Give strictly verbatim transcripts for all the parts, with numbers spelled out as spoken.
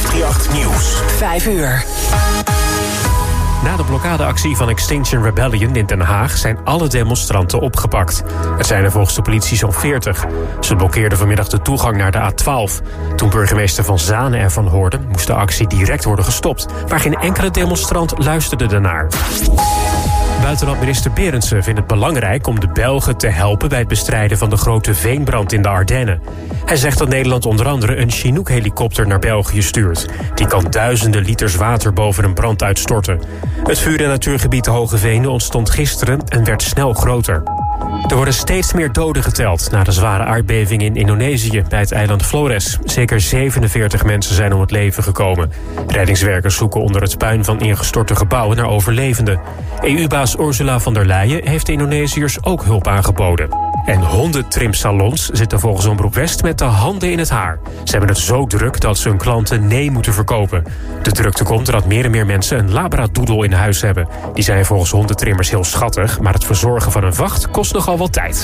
vijfdrieënachtig Nieuws. Vijf uur. Na de blokkadeactie van Extinction Rebellion in Den Haag zijn alle demonstranten opgepakt. Het zijn er volgens de politie zo'n veertig. Ze blokkeerden vanmiddag de toegang naar de A twaalf. Toen burgemeester Van Zanen ervan hoorde, moest de actie direct worden gestopt. Maar geen enkele demonstrant luisterde ernaar. Buitenlandminister Berendsen vindt het belangrijk om de Belgen te helpen bij het bestrijden van de grote veenbrand in de Ardennen. Hij zegt dat Nederland onder andere een Chinook-helikopter naar België stuurt. Die kan duizenden liters water boven een brand uitstorten. Het vuur- en natuurgebied de Hoge Venen ontstond gisteren en werd snel groter. Er worden steeds meer doden geteld na de zware aardbeving in Indonesië bij het eiland Flores. Zeker zevenenveertig mensen zijn om het leven gekomen. Reddingswerkers zoeken onder het puin van ingestorte gebouwen naar overlevenden. E U-baas Ursula von der Leyen heeft de Indonesiërs ook hulp aangeboden. En hondentrimsalons zitten volgens Omroep West met de handen in het haar. Ze hebben het zo druk dat ze hun klanten nee moeten verkopen. De drukte komt doordat meer en meer mensen een labradoodle in huis hebben. Die zijn volgens hondentrimmers heel schattig, maar het verzorgen van een vacht kost nogal wat tijd.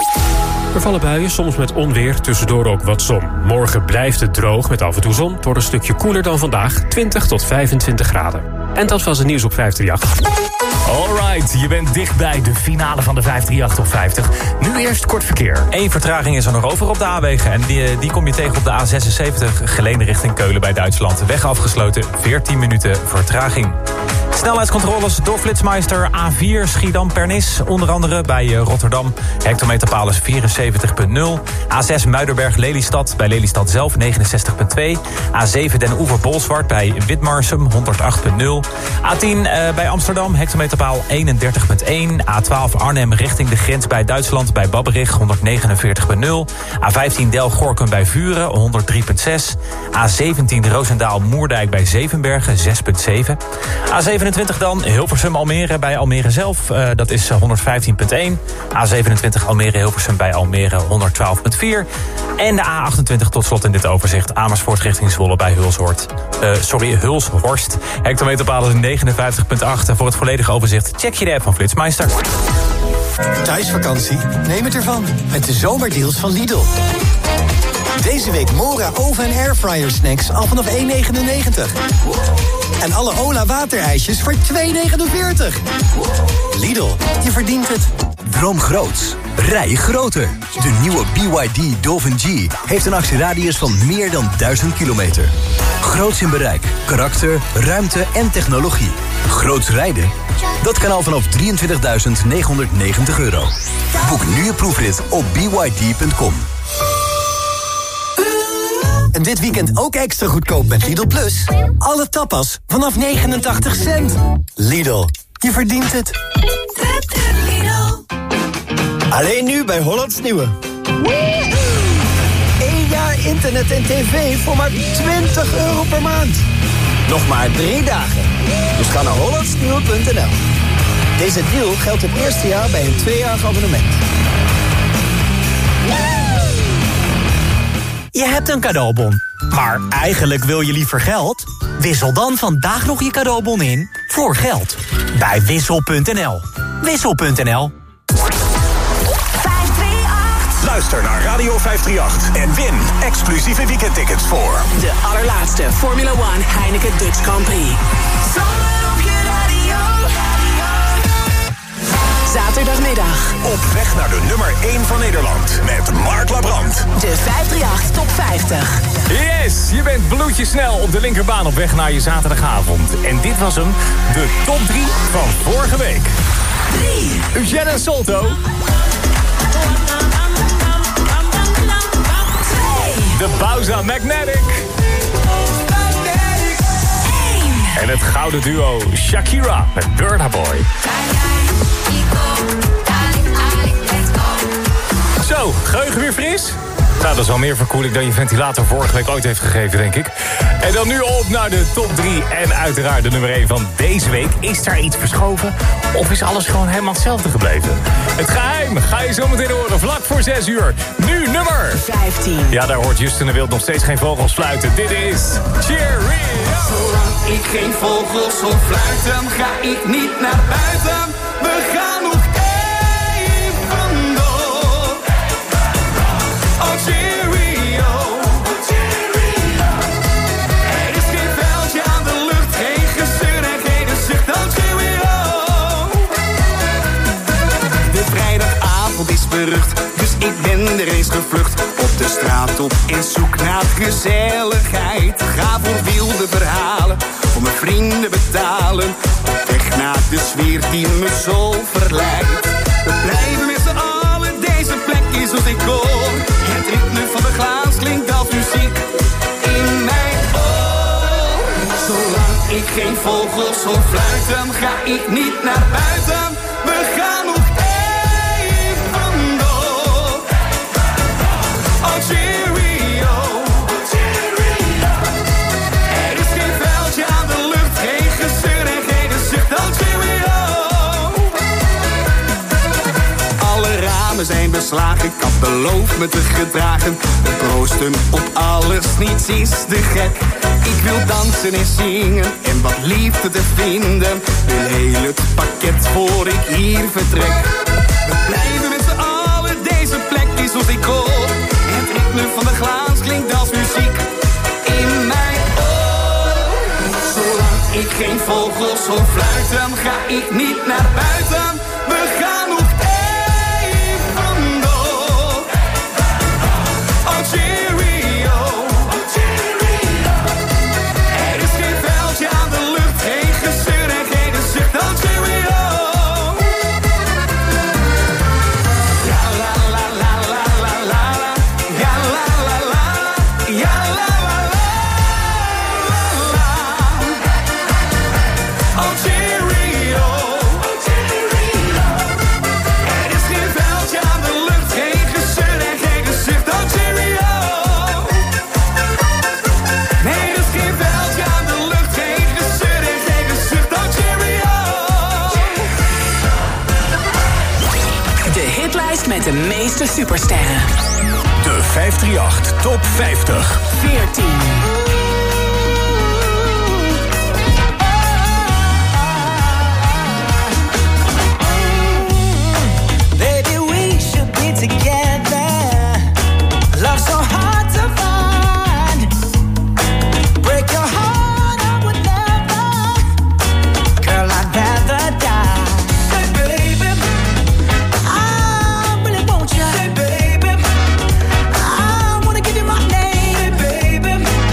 Er vallen buien, soms met onweer, tussendoor ook wat zon. Morgen blijft het droog met af en toe zon. Het wordt een stukje koeler dan vandaag, twintig tot vijfentwintig graden. En dat was het nieuws op vijfdrieënachtig. Alright, je bent dichtbij de finale van de vijfdrieënachtig op vijftig. Nu eerst kort verkeer. Eén vertraging is er nog over op de A-wegen. En die, die kom je tegen op de A zesenzeventig, Geleen richting Keulen bij Duitsland. Weg afgesloten, veertien minuten vertraging. Snelheidscontroles door Flitsmeister. A vier Schiedam-Pernis, onder andere bij Rotterdam. Hectometerpaal is vierenzeventig komma nul. A zes Muidenberg-Lelystad, bij Lelystad zelf negenenzestig komma twee. A zeven Den Oever-Bolsward bij Witmarsum honderdacht komma nul. A tien uh, bij Amsterdam, hectometerpaal eenendertig komma één. A twaalf Arnhem richting de grens bij Duitsland bij Babberich honderdnegenenveertig komma nul. A vijftien Del-Gorkum bij Vuren honderdrie komma zes. A zeventien Roosendaal-Moerdijk bij Zevenbergen zes komma zeven. A zevenentwintig dan Hilversum-Almere bij Almere zelf, uh, dat is honderdvijftien komma één. A zevenentwintig Almere-Hilversum bij Almere honderdtwaalf komma vier. En de A achtentwintig tot slot in dit overzicht Amersfoort richting Zwolle bij Hulshorst. Uh, sorry, Hulshorst. Hectometerpaal is negenenvijftig komma acht. En voor het volledige overzicht check je de app van Flitsmeister. Thuisvakantie? Neem het ervan met de zomerdeals van Lidl. Deze week Mora oven- en airfryer snacks al vanaf één negenennegentig. En alle Ola waterijsjes voor twee negenenveertig. Lidl, je verdient het. Droom groots. Rij groter. De nieuwe B Y D Dolphin G heeft een actieradius van meer dan duizend kilometer. Groots in bereik, karakter, ruimte en technologie. Groots rijden? Dat kan al vanaf drieëntwintigduizend negenhonderdnegentig euro. Boek nu je proefrit op b y d punt com. En dit weekend ook extra goedkoop met Lidl Plus. Alle tapas vanaf negenentachtig cent. Lidl, je verdient het. Alleen nu bij Hollands Nieuwe. Eén jaar internet en tv voor maar twintig euro per maand. Nog maar drie dagen. Dus ga naar hollandsnieuwe punt n l. Deze deal geldt het eerste jaar bij een tweejarig abonnement. Je hebt een cadeaubon, maar eigenlijk wil je liever geld? Wissel dan vandaag nog je cadeaubon in voor geld. Bij wissel punt n l. wissel punt n l. Luister naar Radio vijfdrieënachtig en win exclusieve weekendtickets voor de allerlaatste Formula One Heineken Dutch Grand Prix. Zaterdagmiddag. Op weg naar de nummer één van Nederland met Mark Labrand. De vijfdrieënachtig Top vijftig. Yes, je bent bloedjesnel op de linkerbaan op weg naar je zaterdagavond. En dit was hem, de top drie van vorige week. drie. Eugène Solto. De Bauza Magnetic. En het gouden duo Shakira met Burna Boy. Zo, geheugen weer fris? Nou, dat is wel meer verkoeling dan je ventilator vorige week ooit heeft gegeven, denk ik. En dan nu op naar de top drie. En uiteraard de nummer één van deze week. Is daar iets verschoven? Of is alles gewoon helemaal hetzelfde gebleven? Het geheim ga je zo meteen horen, vlak voor zes uur. Nu nummer vijftien. Ja, daar hoort Justin de Wild nog steeds geen vogels fluiten. Dit is Cheerio. Zolang ik geen vogels hoor fluiten, ga ik niet naar buiten. We gaan nog even door. Oh, cheerio. Er is geen op en zoek naar gezelligheid. Ga voor wilde verhalen, voor mijn vrienden betalen. Op weg naar de sfeer die me zo verleidt. We blijven met z'n allen, deze plek is als ik hoor. Het ritme van de glaas klinkt als muziek in mijn oor. Zolang ik geen vogels hoor fluiten, ga ik niet naar buiten. We gaan nog even door. Oh cheerio, er is geen vuiltje aan de lucht, geen gezeur en geen gezucht. Oh cheerio. Alle ramen zijn beslagen, ik had beloofd me te gedragen. We proosten op alles, niets is te gek. Ik wil dansen en zingen en wat liefde te vinden. Wil heel het pakket voor ik hier vertrek. We blijven met z'n allen, deze plek is als ik hoor. Het ritme van de glaas klinkt als muziek in mijn oor. Zolang ik geen vogels hoor fluiten, ga ik niet naar buiten. We gaan nog even door. Oh cheerio, er is geen vuiltje aan de lucht, geen gezeur en geen gezucht. Oh cheerio. Ja la la la la la la la. Ja la la la. Ja la la la la. Oh cheerio. Er is geen vuiltje aan de lucht, geen gezeur en geen gezucht. Oh cheerio. Nee, er is geen vuiltje aan de lucht, geen gezeur en geen gezucht. Oh cheerio. De hitlijst met de meeste supersterren. De vijfhonderdachtendertig Top vijftig. veertien. Baby, we should be together. Love so hard to find. Break your heart, I would never. Girl, I'd rather die. Say, baby, I really want you. Say, baby, I wanna give you my name. Say, baby,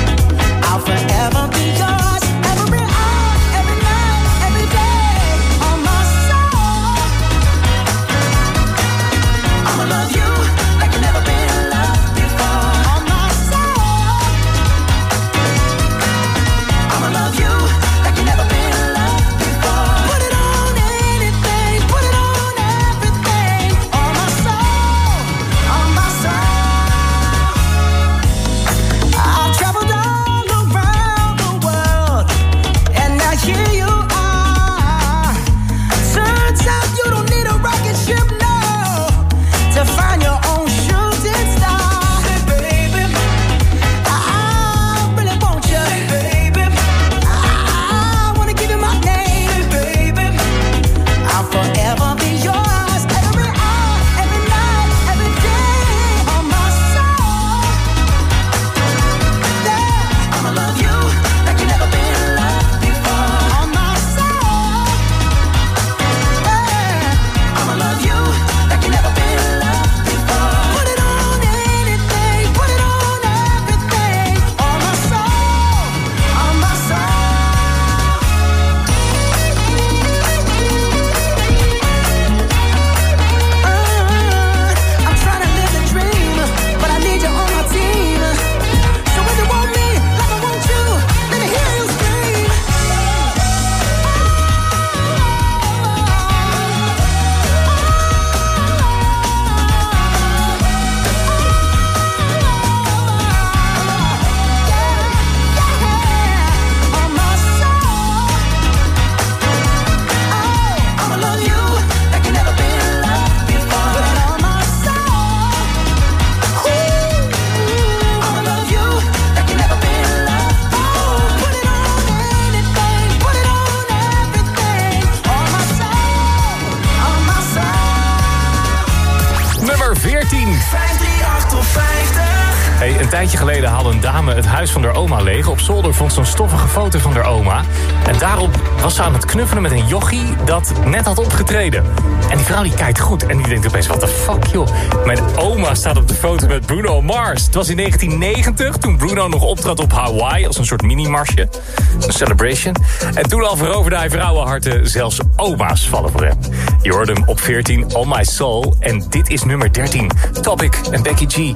tijdje geleden haalde een dame het huis van haar oma leeg. Op zolder vond ze een stoffige foto van haar oma. En daarop was ze aan het knuffelen met een jochie dat net had opgetreden. En die vrouw die kijkt goed en die denkt opeens, what the fuck joh. Mijn oma staat op de foto met Bruno Mars. Het was in negentien negentig toen Bruno nog optrad op Hawaii als een soort mini-marsje. Een celebration. En toen al veroverde hij vrouwenharten, zelfs oma's vallen voor hem. Je hoorde hem op veertien, On My Soul. En dit is nummer dertien, Topic en Becky G.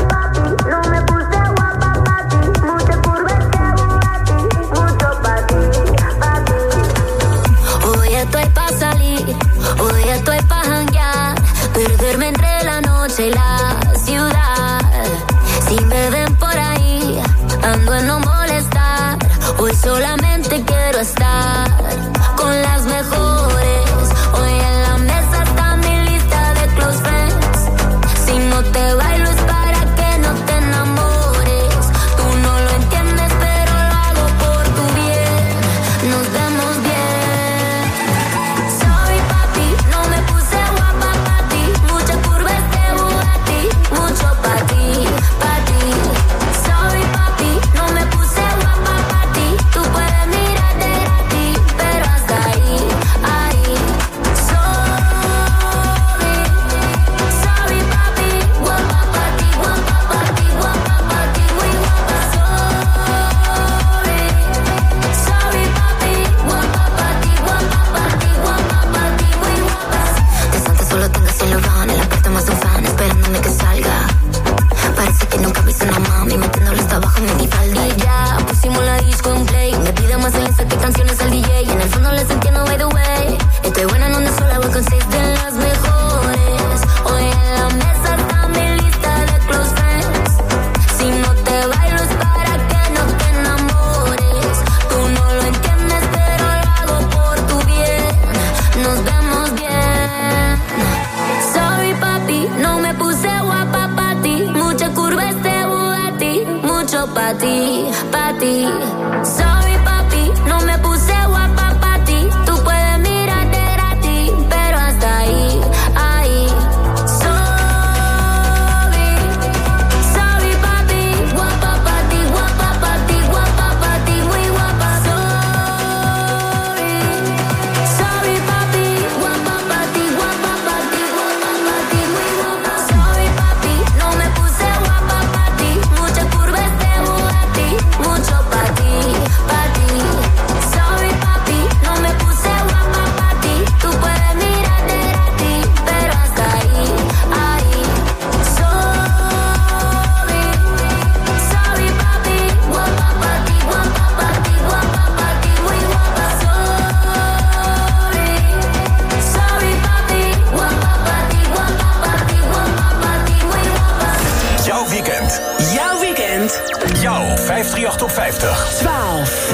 Estoy pa' salir, hoy estoy pa' janguear, perderme entre la noche y la ciudad. Si me ven por ahí, ando en no molestar. Hoy solamente quiero estar con las mejores. Hoy en la mesa está mi lista de close friends. Si no te bailo es para que no te enamores. Tú no lo entiendes, pero lo hago por tu bien. Nos vemos bien. vijfhonderdachtendertig top vijftig. twaalf.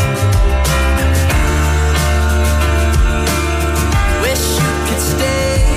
Stay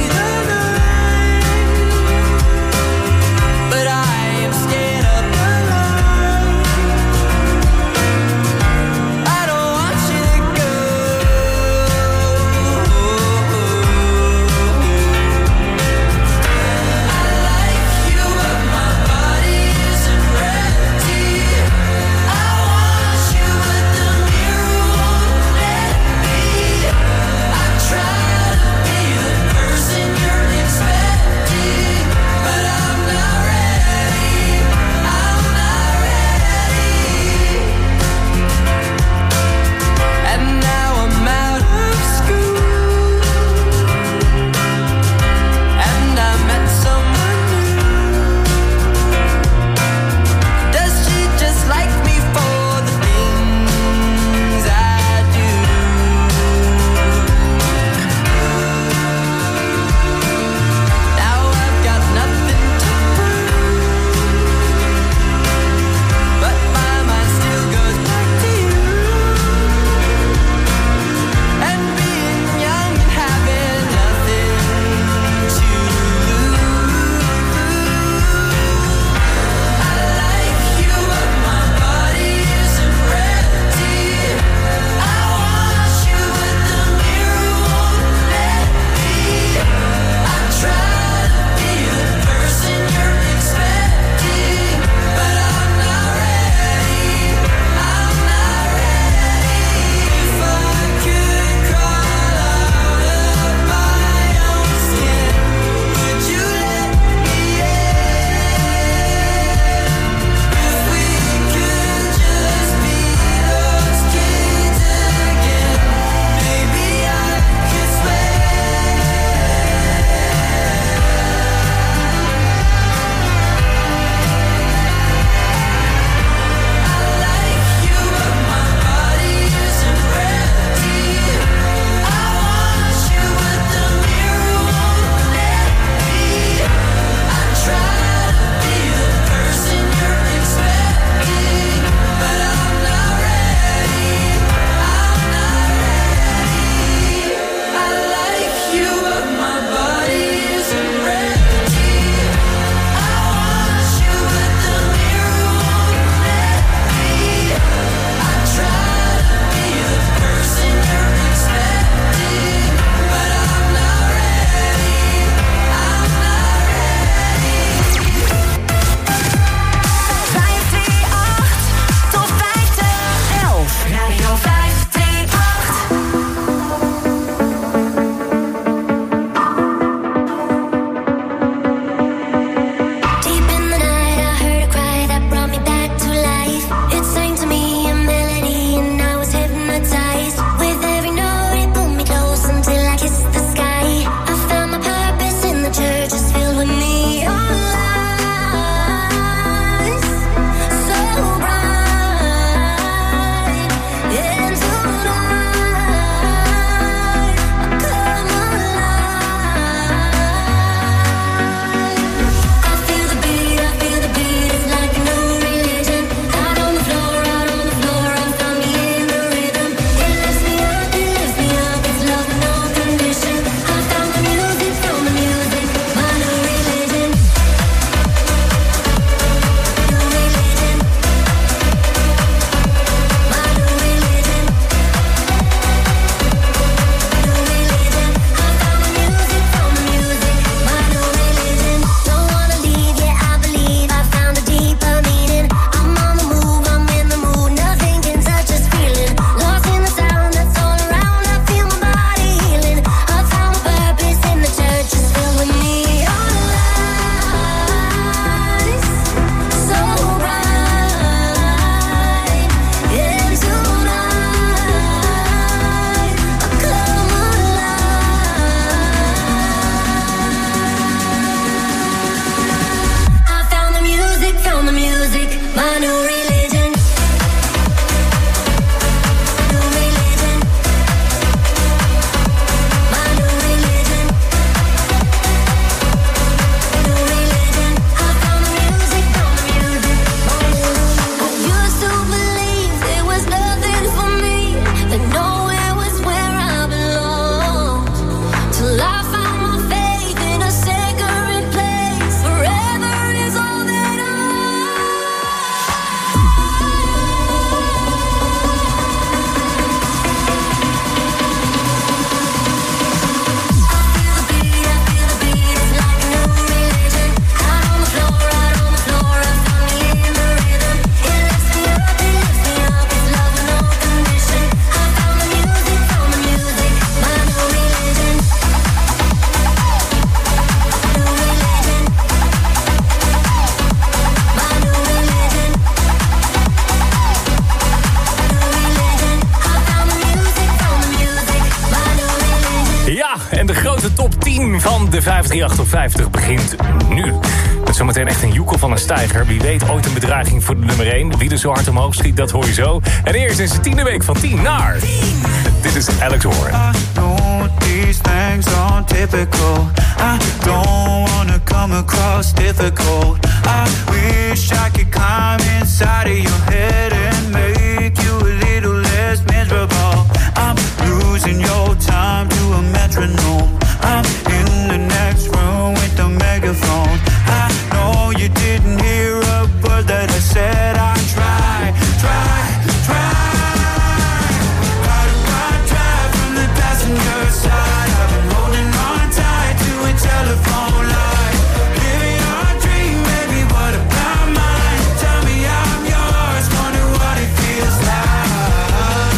Ja, en de grote top tien van de vijfhonderdachttien op vijftig begint nu. Met zometeen echt een joekel van een stijger. Wie weet ooit een bedreiging voor de nummer één. Wie er zo hard omhoog schiet, dat hoor je zo. En eerst is de tiende week van tien naar tien. Dit is Alex Warren. I know these things aren't typical. I don't wanna come across difficult. I wish I could climb inside of your head and make you a little less miserable. I'm losing your time to a metronome. I'm in the next room with the megaphone. I know you didn't hear a word that I said. I try, try, try. How do I drive from the passenger side? I've been holding on tight to a telephone line. Living our dream, baby, what about mine? Tell me I'm yours, wonder what it feels like.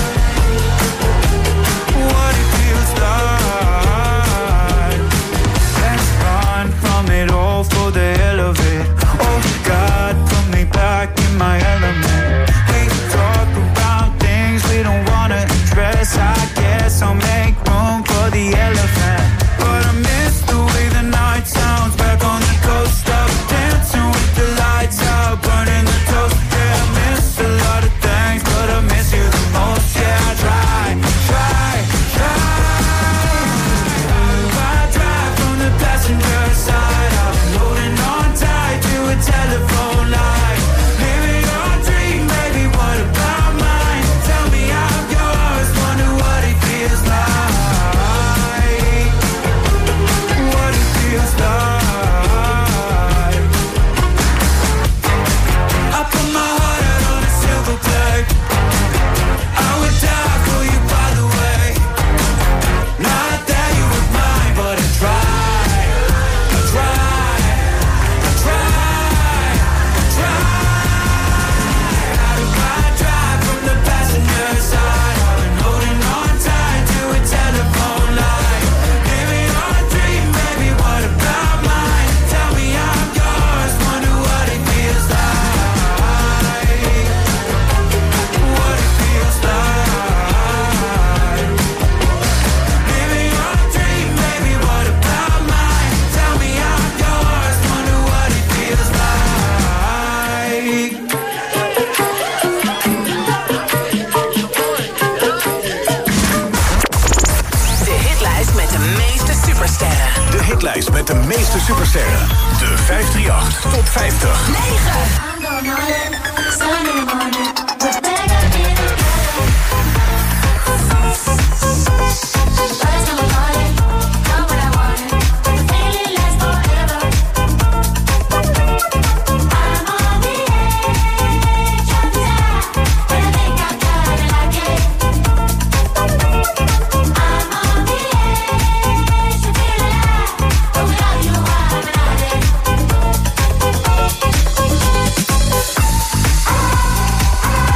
What it feels like. Let's run from it all for the hell of it. Oh God, put me back in my element. We talk about things we don't wanna address. I guess I'll make room for the elephant. But I miss the way the night sounds back on the coast. Up dancing with the lights out, burning the toast. Yeah, I miss a lot of things, but I miss you the most. Yeah, I try, try, try. I drive from the passenger side. I've been holding on tight to a telephone line. Living your dream, baby, what about mine? Tell me I'm yours, wonder what it feels like. What it feels like. I put my heart out on a silver plate. I would die for you, by the way. Not that you were mine, but I try, I try, I try, I try. How do I drive from the passenger side? I've been holding on tight to a telephone line. Living our dream, baby, what about mine? Tell me I'm yours, wonder what it feels like. What it feels like. Living our dream, baby, what about mine? Tell me I'm yours, wonder what it feels like. De hitlijst met de meeste supersterren. De hitlijst met de meeste supersterren. De vijfhonderdachttien top vijftig. I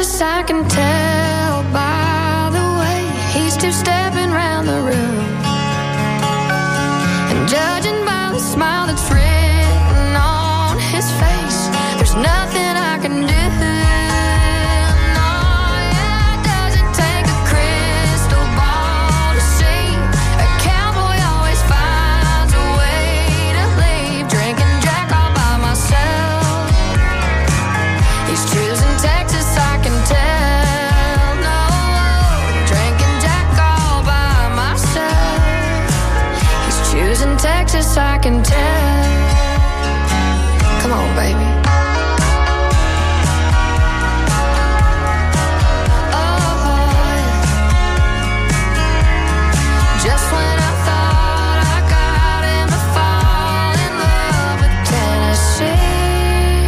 Texas, I can tell by the way he's two-stepping round the room. And judging by the smile that's written on his face, there's nothing I can do. Texas, I can tell. Come on, baby. Oh, just when I thought I got him to fall in love with Tennessee.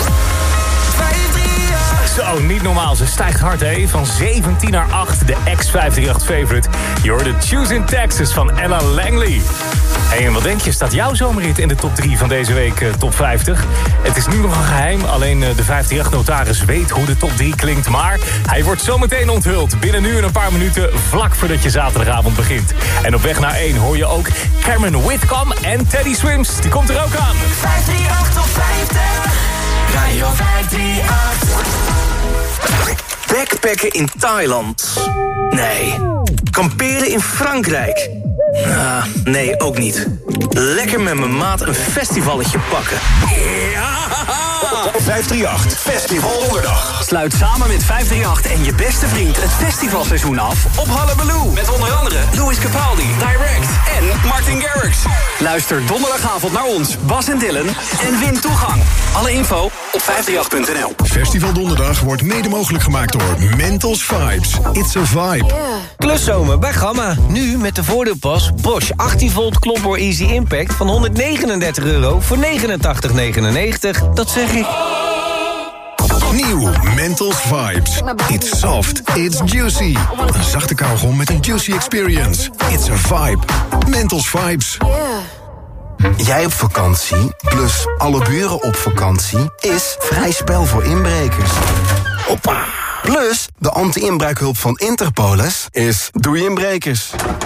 Zo, niet normaal. Ze stijgt hard, hè? Van zeventien naar acht, de X vijf drie acht favorite. Je hoorde Choose in Texas van Ella Langley. Hey, en wat denk je, staat jouw zomerhit in de top drie van deze week uh, top vijftig? Het is nu nog een geheim, alleen uh, de vijf drie acht-notaris weet hoe de top drie klinkt. Maar hij wordt zometeen onthuld, binnen nu en een paar minuten, vlak voordat je zaterdagavond begint. En op weg naar één hoor je ook Cameron Whitcomb en Teddy Swims. Die komt er ook aan. vijf drie acht top vijftig, Radio vijf drie acht. Backpacken in Thailand? Nee. Kamperen in Frankrijk? Ah, nee, ook niet. Lekker met mijn maat een festivalletje pakken. Ja! vijf drie acht Festival Donderdag. Sluit samen met vijf drie acht en je beste vriend het festivalseizoen af op Hullabaloo. Met onder andere Louis Capaldi, Direct en Martin Garrix. Luister donderdagavond naar ons, Bas en Dylan, en win toegang. Alle info op vijf drie acht punt n l. Festival Donderdag wordt mede mogelijk gemaakt door Mentos Vibes. It's a vibe. Yeah. Kluszomer bij Gamma. Nu met de voordeelpas Bosch achttien volt klopboor Easy Impact van honderdnegenendertig euro voor negenentachtig negenennegentig. Dat zeg ik. Nieuw Mentos Vibes. It's soft, it's juicy. Een zachte kauwgom met een juicy experience. It's a vibe. Mentos Vibes. Jij op vakantie, plus alle buren op vakantie, is vrij spel voor inbrekers. Hoppa. Plus, de anti-inbraakhulp van Interpolis is doei inbrekers.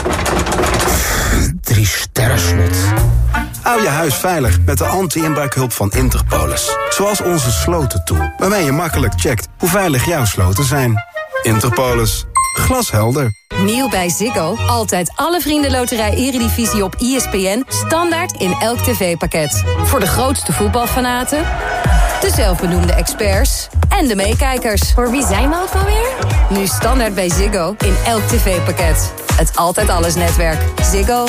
Drie sterren slot. Hou je huis veilig met de anti-inbraakhulp van Interpolis. Zoals onze slotentool, waarmee je makkelijk checkt hoe veilig jouw sloten zijn. Interpolis. Glashelder. Nieuw bij Ziggo. Altijd alle vriendenloterij Eredivisie op E S P N. Standaard in elk tv-pakket. Voor de grootste voetbalfanaten, de zelfbenoemde experts en de meekijkers. Voor wie zijn we ook alweer? Nu standaard bij Ziggo in elk tv-pakket. Het Altijd Alles netwerk. Ziggo.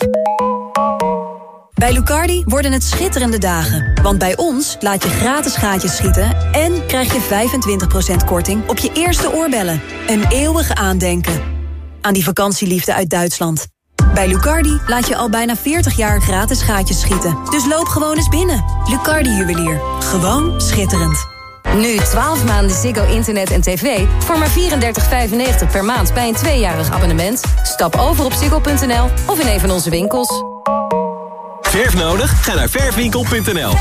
Bij Lucardi worden het schitterende dagen. Want bij ons laat je gratis gaatjes schieten en krijg je vijfentwintig procent korting op je eerste oorbellen. Een eeuwige aandenken aan die vakantieliefde uit Duitsland. Bij Lucardi laat je al bijna veertig jaar gratis gaatjes schieten. Dus loop gewoon eens binnen. Lucardi Juwelier. Gewoon schitterend. Nu twaalf maanden Ziggo internet en tv voor maar vierendertig vijfennegentig per maand bij een tweejarig abonnement. Stap over op ziggo punt n l of in een van onze winkels. Verf nodig? Ga naar verfwinkel punt n l.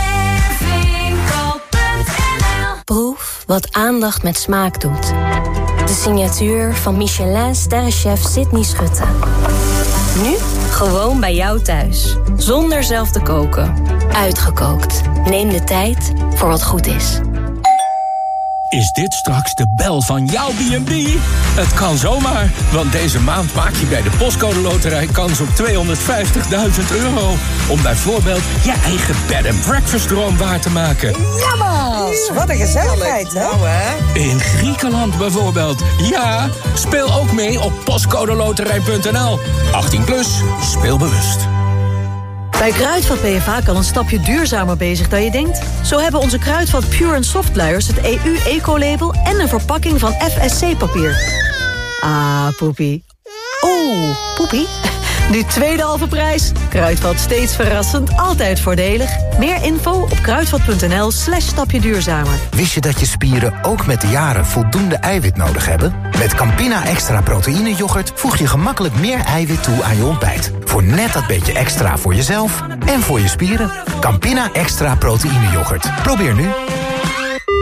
Proef wat aandacht met smaak doet. De signatuur van Michelin sterrenchef Sydney Schutte. Nu gewoon bij jou thuis. Zonder zelf te koken. Uitgekookt. Neem de tijd voor wat goed is. Is dit straks de bel van jouw B en B? Het kan zomaar, want deze maand maak je bij de Postcode Loterij kans op tweehonderdvijftigduizend euro. Om bijvoorbeeld je eigen bed and breakfast droom waar te maken. Jammer, wat een gezelligheid, hè? Nou, hè? In Griekenland bijvoorbeeld. Ja, speel ook mee op postcodeloterij punt n l. achttien plus, speel bewust. Bij Kruidvat ben je vaak al een stapje duurzamer bezig dan je denkt. Zo hebben onze Kruidvat Pure en Soft luiers het E U-ecolabel en een verpakking van F S C-papier. Ah, poepie. Oeh, poepie. Nu tweede halve prijs. Kruidvat steeds verrassend, altijd voordelig. Meer info op kruidvat punt n l slash stapje duurzamer. Wist je dat je spieren ook met de jaren voldoende eiwit nodig hebben? Met Campina Extra Proteïne yoghurt voeg je gemakkelijk meer eiwit toe aan je ontbijt. Voor net dat beetje extra voor jezelf en voor je spieren. Campina Extra Proteïne yoghurt. Probeer nu.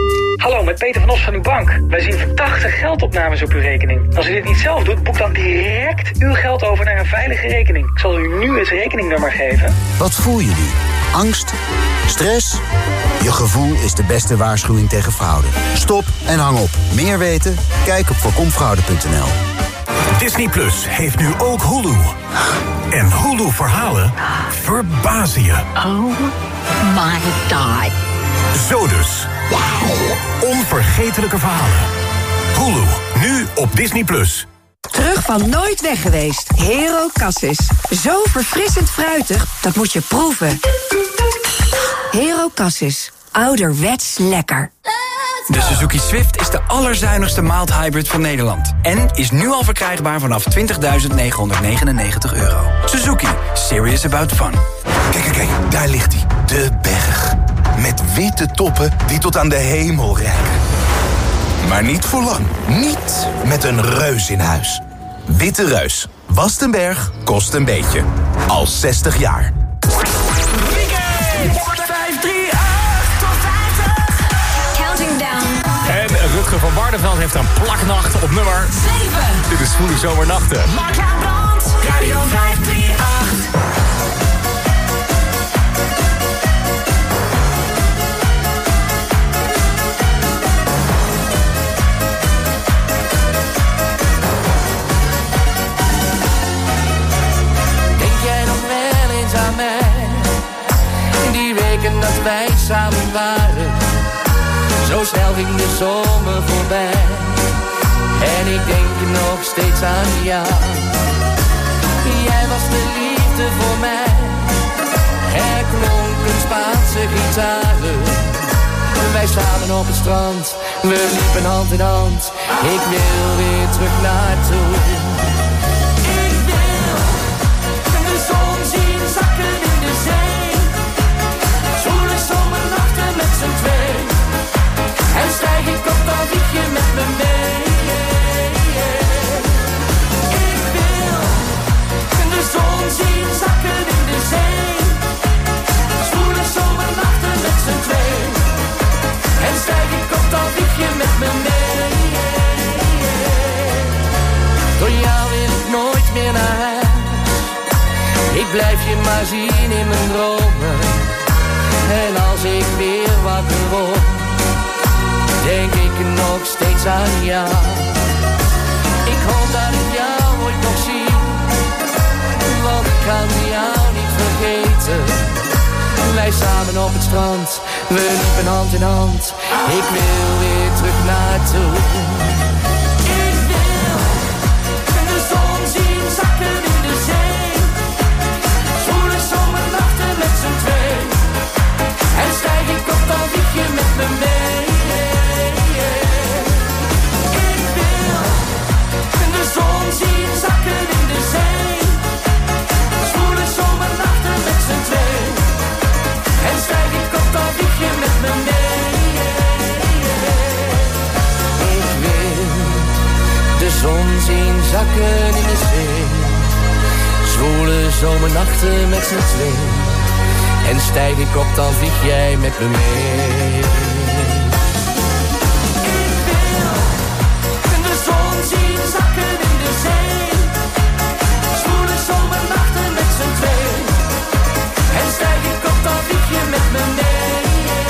Hallo, met Peter van Os van uw bank. Wij zien verdachte geldopnames op uw rekening. Als u dit niet zelf doet, boek dan direct uw geld over naar een veilige rekening. Ik zal u nu het rekeningnummer geven. Wat voel je nu? Angst? Stress? Je gevoel is de beste waarschuwing tegen fraude. Stop en hang op. Meer weten? Kijk op voorkomfraude punt n l. Disney Plus heeft nu ook Hulu. En Hulu-verhalen verbazen je. Oh my god. Zo dus. Onvergetelijke verhalen. Hulu, nu op Disney Plus. Terug van nooit weg geweest. Hero Cassis. Zo verfrissend fruitig, dat moet je proeven. Hero Cassis. Ouderwets lekker. De Suzuki Swift is de allerzuinigste mild hybrid van Nederland. En is nu al verkrijgbaar vanaf twintigduizend negenhonderdnegenennegentig euro. Suzuki. Serious about fun. Kijk, kijk, kijk. Daar ligt hij. De berg. Met witte toppen die tot aan de hemel reiken. Maar niet voor lang. Niet met een reus in huis. Witte Reus. Wast een berg, kost een beetje. Al zestig jaar. En Rutger van Barneveld heeft een plaknacht op nummer zeven. Dit is Zwoele Zomernachten. Mark Brand, Radio vijf drie acht. Die weken dat wij samen waren, zo snel ging de zomer voorbij. En ik denk nog steeds aan jou. Jij was de liefde voor mij. Er klonken Spaanse gitaren. Wij samen op het strand, we liepen hand in hand. Ik wil weer terug naartoe. Ik wil de zon zien zakken in de zee. Zwoele zomernachten met z'n twee. En stijg ik op, dan vlieg je met me mee. Ik wil de zon zien zakken in de zee. Zwoele zomernachten met z'n twee. En stijg ik op, dan vlieg je met me mee. Door jou wil ik nooit meer naar huis. Ik blijf je maar zien in mijn dromen. En als ik weer wakker word, denk ik nog steeds aan jou. Ik hoop dat ik jou ooit nog zie, want ik kan jou niet vergeten. Wij samen op het strand, we liepen hand in hand. Ik wil weer terug naartoe. Ik wil de zon zien zakken in de zee. Zwoele zomernachten met z'n twee. En stijg ik op, dan vlieg je met me mee. Ik wil de zon zien zakken in de zee. Zwoele zomernachten met z'n twee. En stijg ik op, dan vlieg je met me mee. Ik wil de zon zien zakken in de zee. Zwoele zomernachten met z'n twee. En stijg ik op, dan vlieg jij met me mee. Ik wil de zon zien zakken in de zee. Zwoele zomernachten met z'n twee. En stijg ik op, dan vlieg je met me mee.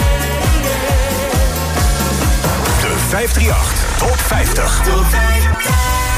De vijf drie acht Top vijftig. Top vijftig.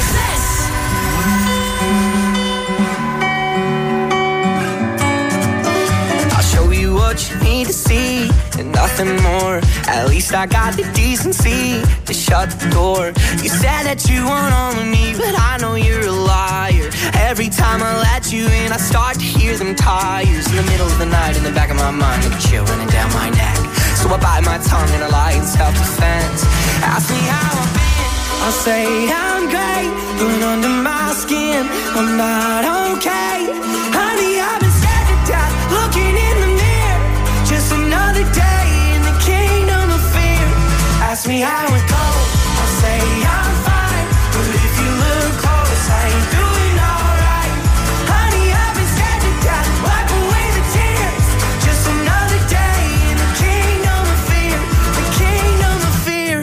What you need to see and nothing more. At least I got the decency to shut the door. You said that you want all of me, but I know you're a liar. Every time I let you in, I start to hear them tires in the middle of the night. In the back of my mind, like a chill running down my neck. So I bite my tongue and I lie in self-defense. Ask me how I've been, I'll say I'm great, but under my skin, I'm not okay. Honey, I've been scared to death, looking in the mirror. Just another day in the kingdom of fear. Ask me how it goes, I'll say I'm fine. But if you look close, I ain't doing alright. Honey, I've been scared to death, wipe away the tears. Just another day in the kingdom of fear. The kingdom of fear.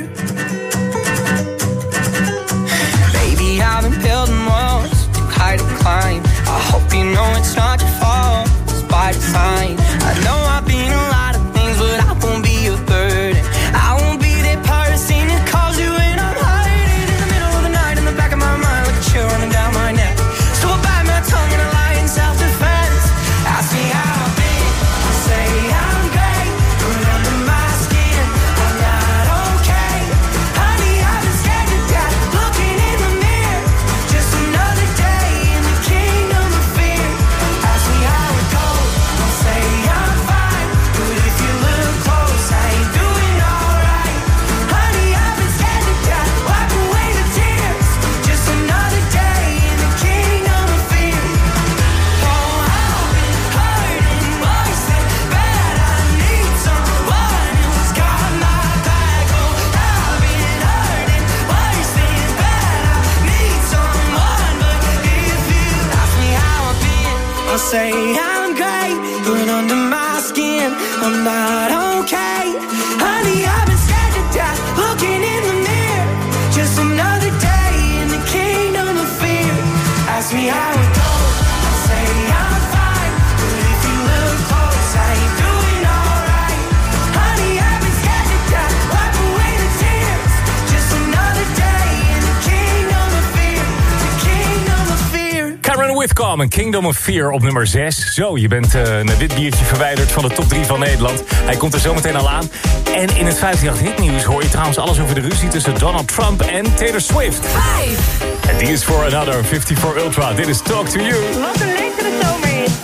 say I'm great, but under my skin, I'm not okay. Honey, I've been scared to death, looking in the mirror. Just another day in the kingdom of fear. Ask me how it goes, I say I'm fine, but if you look close, I ain't doing alright. Honey, I've been scared to death, wipe away the tears. Just another day in the kingdom of fear, the kingdom of fear. Cameron Whitcomb en Kingdom of Fear op nummer zes. Zo, je bent uh, een wit biertje verwijderd van de top drie van Nederland. Hij komt er zo meteen al aan. En in het vijfhonderdachtig hitnieuws hoor je trouwens alles over de ruzie tussen Donald Trump en Taylor Swift. Vijf. En die is voor Another vijfenvijftig Ultra. Dit is Talk to You. Wat een lekkere zomer is.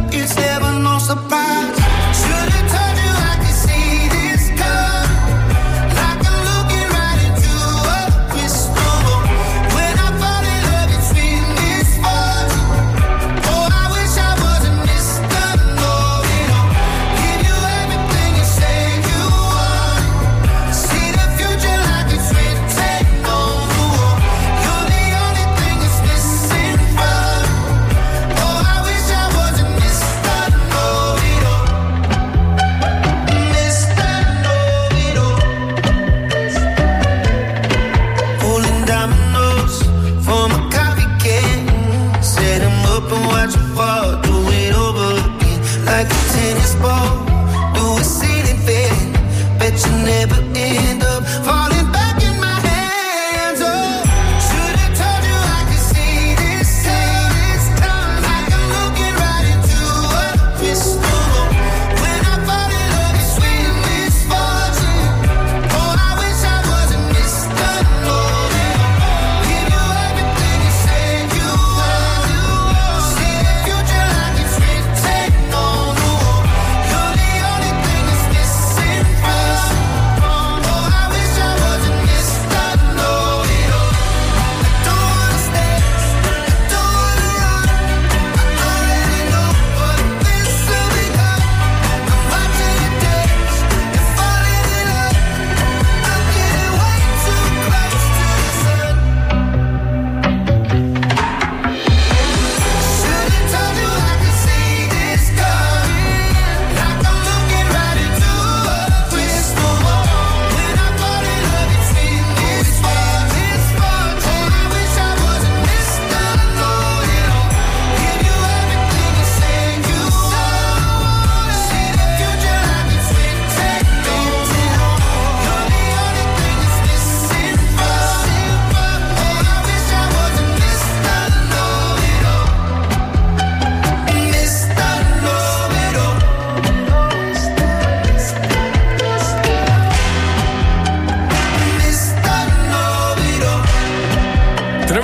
Should've told you I could see this coming.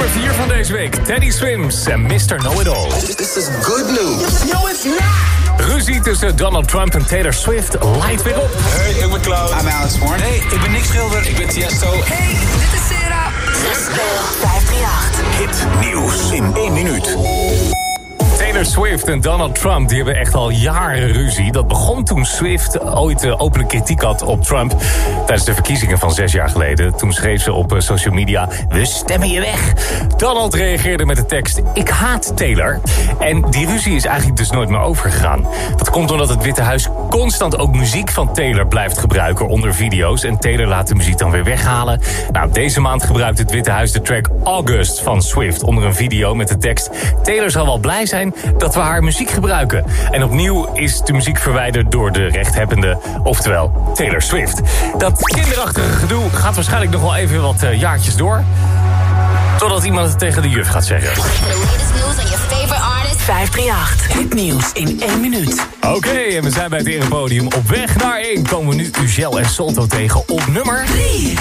nummer vier van deze week. Teddy Swims en mister Know-It-All. This is good news. No, it's not. Ruzie tussen Donald Trump en Taylor Swift lijkt weer op. Hey, ik ben Cloud. I'm Alex Horn. Hey, ik ben Nick Schilder. Ik ben Tiesto. Hey, dit is Sarah. Zes vijf drie acht. Hit nieuws in één minuut. Taylor Swift en Donald Trump die hebben echt al jaren ruzie. Dat begon toen Swift ooit uh, openlijk kritiek had op Trump tijdens de verkiezingen van zes jaar geleden. Toen schreef ze op uh, social media, we stemmen je weg. Donald reageerde met de tekst, ik haat Taylor. En die ruzie is eigenlijk dus nooit meer overgegaan. Dat komt omdat het Witte Huis constant ook muziek van Taylor blijft gebruiken onder video's. En Taylor laat de muziek dan weer weghalen. Nou, deze maand gebruikt het Witte Huis de track August van Swift onder een video met de tekst, Taylor zal wel blij zijn dat we haar muziek gebruiken. En opnieuw is de muziek verwijderd door de rechthebbende, oftewel Taylor Swift. Dat kinderachtige gedoe gaat waarschijnlijk nog wel even wat uh, jaartjes door. Totdat iemand het tegen de juf gaat zeggen. vijf drie acht. Hitnieuws in één minuut. Oké, okay, en we zijn bij het erepodium. Op weg naar één komen we nu Ugel en Solto tegen op nummer drie.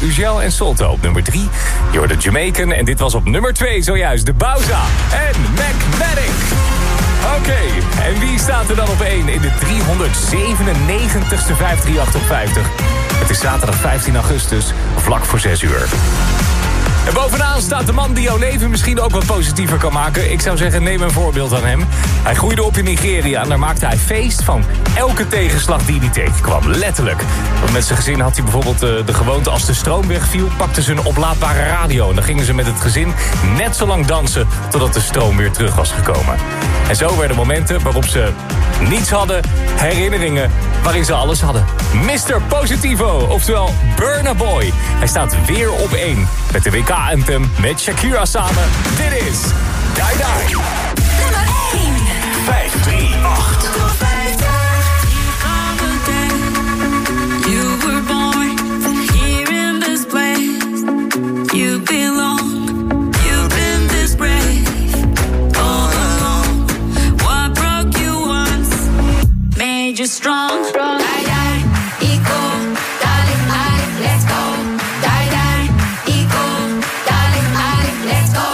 Ugel en Solto op nummer drie. Je hoorde Jamaican en dit was op nummer twee zojuist de Bauza en Magnetic. Oké, okay. En wie staat er dan op één in de driehonderdzevenennegentigste vijf drie acht op vijftig? Het is zaterdag vijftien augustus, vlak voor zes uur. En bovenaan staat de man die jouw leven misschien ook wat positiever kan maken. Ik zou zeggen, neem een voorbeeld aan hem. Hij groeide op in Nigeria en daar maakte hij feest van elke tegenslag die hij tegenkwam. Letterlijk. Want met zijn gezin had hij bijvoorbeeld de, de gewoonte als de stroom wegviel, pakten ze een oplaadbare radio. En dan gingen ze met het gezin net zo lang dansen totdat de stroom weer terug was gekomen. En zo werden momenten waarop ze niets hadden, herinneringen waarin ze alles hadden. mister Positivo, oftewel Burna Boy. Hij staat weer op één met de W K-anthem met Shakira samen. Dit is Die Die. Nummer één. vijf drie acht. You were born here in this place. You belong. You've been this brave all along. What broke you once made you strong. Die, die, eco, darling, Ali, let's go. Die, die, eco, darling, Ali, let's go.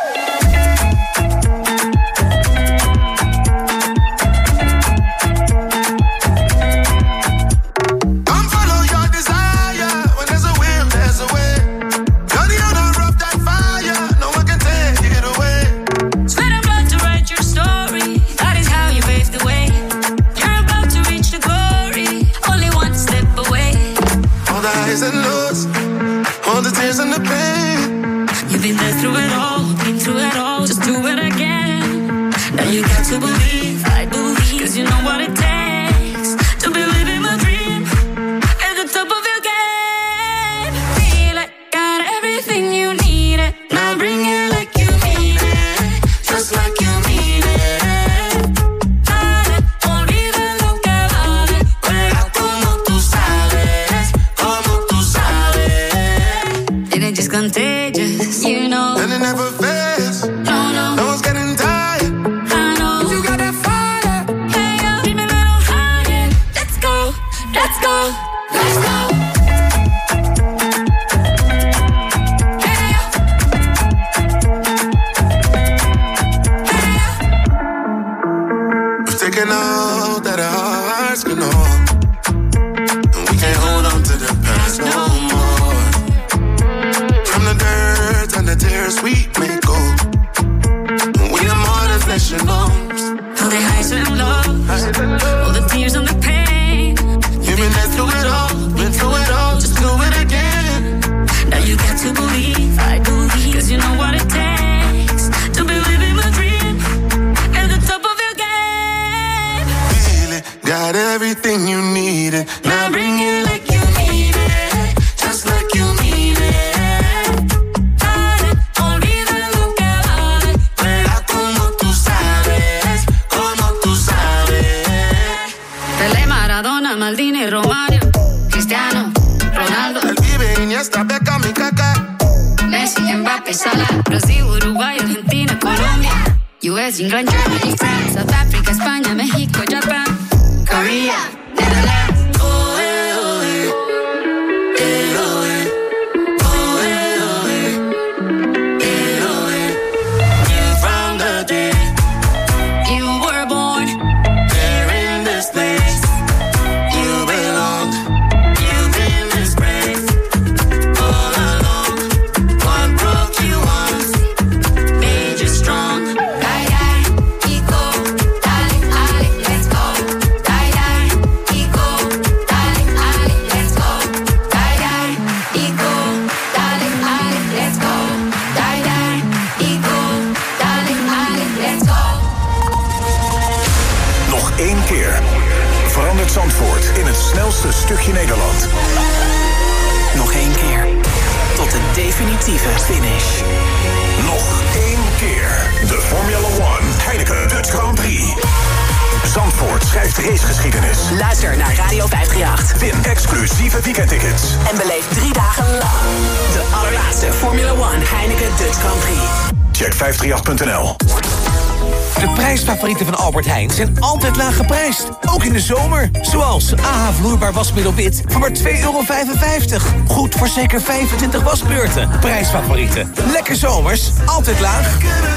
You've been there through it all, been through it all, just do it again. Now you got to believe, I believe, cause you know what it takes to be living my dream at the top of your game. Feel it, got everything you need it. Now bring it like you mean it, just like you mean it. Dale, olvida lo que vale, juega como tú sabes, como tú sabes. And it just contagious, you know. And it never fails. No, no. No one's getting tired. I know. You got that fire. Hey, yo, keep me a little higher. Let's go, let's go, let's go. Hey, yo. Hey, yo. We've taken all that our hearts can hold, and we can't hold on to the past no more. From the dirt and the tears we may go, we are more than flesh and bones. All the highs and lows, all the tears and the pain. You've been there through it all, been through it all, just do it again. Now you got to believe, I believe, cause you know what it takes to be living my dream at the top of your game. Feel it, got everything you needed. Now bring it like you mean it, just like you mean it. Dale, olvida lo que vale, juega como tú sabes, como tú sabes. Pelé, Maradona, Maldini, Romario, Cristiano, Ronaldo, El Pibe, Iniesta, Beckham y Kaká. Messi, Mbappé, Salah, Brasil, Uruguay, Argentina, Colombia, U S, England, Germany, France, South Africa, España, México, Japan, Korea, Netherlands. Oh, eh, oh, eh. Eh, oh, eh. Oh, eh, oh, eh. Eh, oh, eh. From the day You were born there in this place, you belong. You've been this brave all along. What broke you once made you strong. Die, die, eco, darling, Ali, let's go. Die, die, eco, darling, Ali, let's go. Die, die, eco, darling, Ali, let's go. Die, die, eco, darling, Ali, let's go. Nog één keer. Verandert Zandvoort in het snelste stukje Nederland. Nog één keer. Tot de definitieve finish. Nog één keer. De Formula One Heineken Dutch Grand Prix. Zandvoort schrijft racegeschiedenis. Luister naar Radio vijfhonderdachtendertig. Win exclusieve weekendtickets. En beleef drie dagen lang de allerlaatste Formula One Heineken Dutch Grand Prix. Check vijf drie acht punt n l. De prijsfavorieten van Albert Heijn zijn altijd laag geprijsd. Ook in de zomer. Zoals A H vloeibaar wasmiddel wit voor maar twee euro vijfenvijftig. Goed voor zeker vijfentwintig wasbeurten. Prijsfavorieten. Lekker zomers. Altijd laag.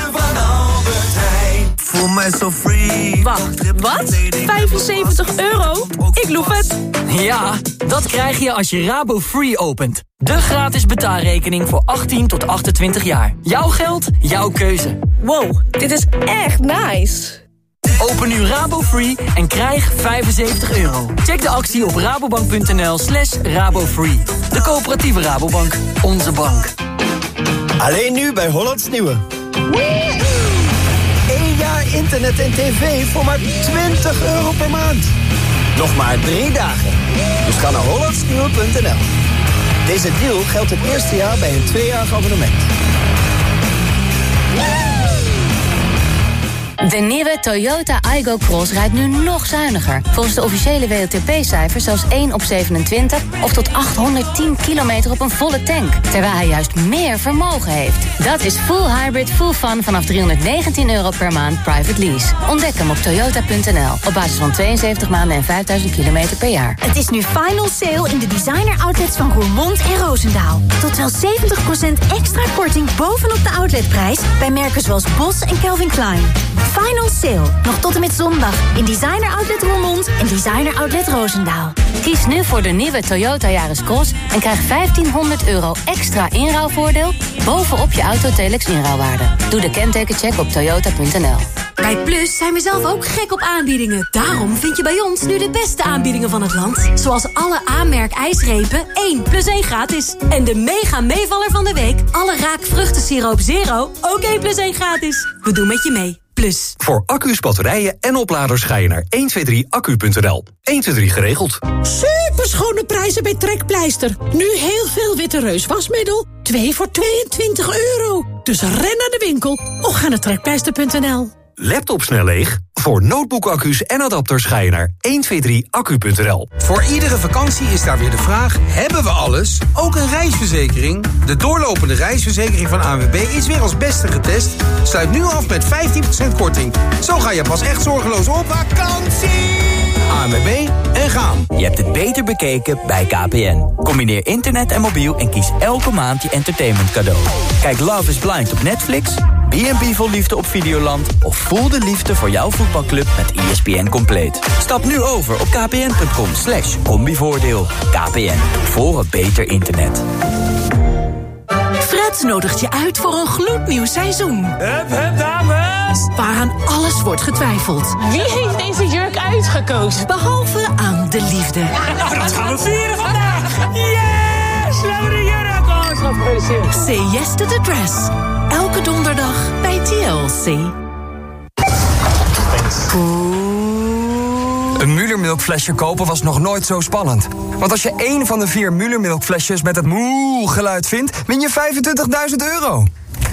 Voel mij zo free. Wacht, wat? vijfenzeventig euro? Ik loef het. Ja, dat krijg je als je Rabo Free opent. De gratis betaalrekening voor achttien tot achtentwintig jaar. Jouw geld, jouw keuze. Wow, dit is echt nice. Open nu Rabo Free en krijg vijfenzeventig euro. Check de actie op rabobank.nl slash rabofree. De coöperatieve Rabobank. Onze bank. Alleen nu bij Hollands Nieuwe. Eén jaar internet en tv voor maar twintig euro per maand. Nog maar drie dagen. Dus ga naar hollandsnieuwe punt n l. Deze deal geldt het eerste jaar bij een tweejarig abonnement. De nieuwe Toyota Aygo Cross rijdt nu nog zuiniger. Volgens de officiële W L T P-cijfers zelfs één op zevenentwintig... of tot achthonderdtien kilometer op een volle tank. Terwijl hij juist meer vermogen heeft. Dat is full hybrid, full fun vanaf driehonderdnegentien euro per maand private lease. Ontdek hem op toyota punt n l. Op basis van tweeënzeventig maanden en vijfduizend kilometer per jaar. Het is nu final sale in de designer outlets van Roermond en Roosendaal. Tot wel zeventig procent extra korting bovenop de outletprijs... bij merken zoals Bos en Calvin Klein. Final sale, nog tot en met zondag in Designer Outlet Roermond en Designer Outlet Roosendaal. Kies nu voor de nieuwe Toyota Yaris Cross en krijg vijftienhonderd euro extra inruilvoordeel bovenop je Autotelex inruilwaarde. Doe de kentekencheck op toyota punt n l. Bij Plus zijn we zelf ook gek op aanbiedingen. Daarom vind je bij ons nu de beste aanbiedingen van het land. Zoals alle A-merk ijsrepen, één plus één gratis. En de mega meevaller van de week, alle Raak vruchtensiroop Zero, ook één plus één gratis. We doen met je mee. Plus. Voor accu's, batterijen en opladers ga je naar honderdtweeëntwintig accu punt n l. honderdtweeëntwintig geregeld. Superschone prijzen bij Trekpleister. Nu heel veel Witte Reus wasmiddel. twee voor tweeëntwintig euro. Dus ren naar de winkel of ga naar trekpleister punt n l. Laptop snel leeg? Voor notebookaccu's en adapters ga je naar honderdtweeëntwintig accu punt n l. Voor iedere vakantie is daar weer de vraag, hebben we alles? Ook een reisverzekering? De doorlopende reisverzekering van A N W B is weer als beste getest. Sluit nu af met vijftien procent korting. Zo ga je pas echt zorgeloos op vakantie. A N W B en gaan. Je hebt het beter bekeken bij K P N. Combineer internet en mobiel en kies elke maand je entertainment cadeau. Kijk Love is Blind op Netflix, B en B vol liefde op Videoland of voel de liefde voor jouw voetbalclub met E S P N Compleet. Stap nu over op kpn punt com slash combivoordeel. K P N, voor een beter internet. Fred nodigt je uit voor een gloednieuw seizoen. Hup, hup, dames! Waaraan alles wordt getwijfeld. Wie heeft deze jurk uitgekozen? Behalve aan de liefde. Nou, dat gaan we vieren vandaag! Yes! We hebben de jurk aan! Gefeliciteerd. Say yes to the dress. Elke donderdag bij T L C. Een Müller-melkflesje kopen was nog nooit zo spannend. Want als je één van de vier Müller-melkflesjes met het moe-geluid vindt, win je vijfentwintigduizend euro.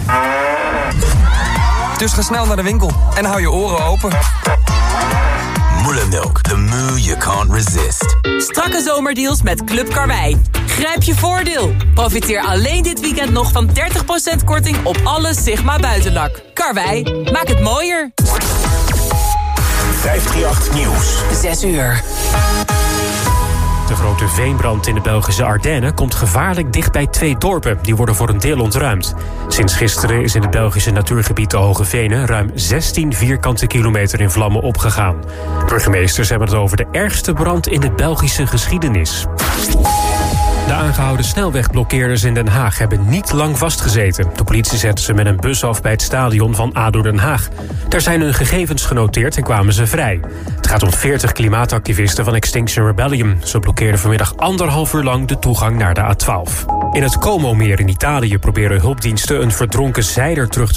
Dus ga snel naar de winkel en hou je oren open. Müller-melk, the moo you can't resist. Strakke zomerdeals met Club Karwei. Grijp je voordeel. Profiteer alleen dit weekend nog van dertig procent korting op alle Sigma buitenlak. Karwei, maak het mooier. vijfhonderdachttien Nieuws. zes uur. De grote veenbrand in de Belgische Ardennen komt gevaarlijk dicht bij twee dorpen. Die worden voor een deel ontruimd. Sinds gisteren is in het Belgische natuurgebied de Hoge Venen ruim zestien vierkante kilometer in vlammen opgegaan. Burgemeesters hebben het over de ergste brand in de Belgische geschiedenis. De aangehouden snelwegblokkeerders in Den Haag hebben niet lang vastgezeten. De politie zette ze met een bus af bij het stadion van A D O Den Haag. Daar zijn hun gegevens genoteerd en kwamen ze vrij. Het gaat om veertig klimaatactivisten van Extinction Rebellion. Ze blokkeerden vanmiddag anderhalf uur lang de toegang naar de A twaalf. In het Como-meer in Italië proberen hulpdiensten een verdronken zeiler terug te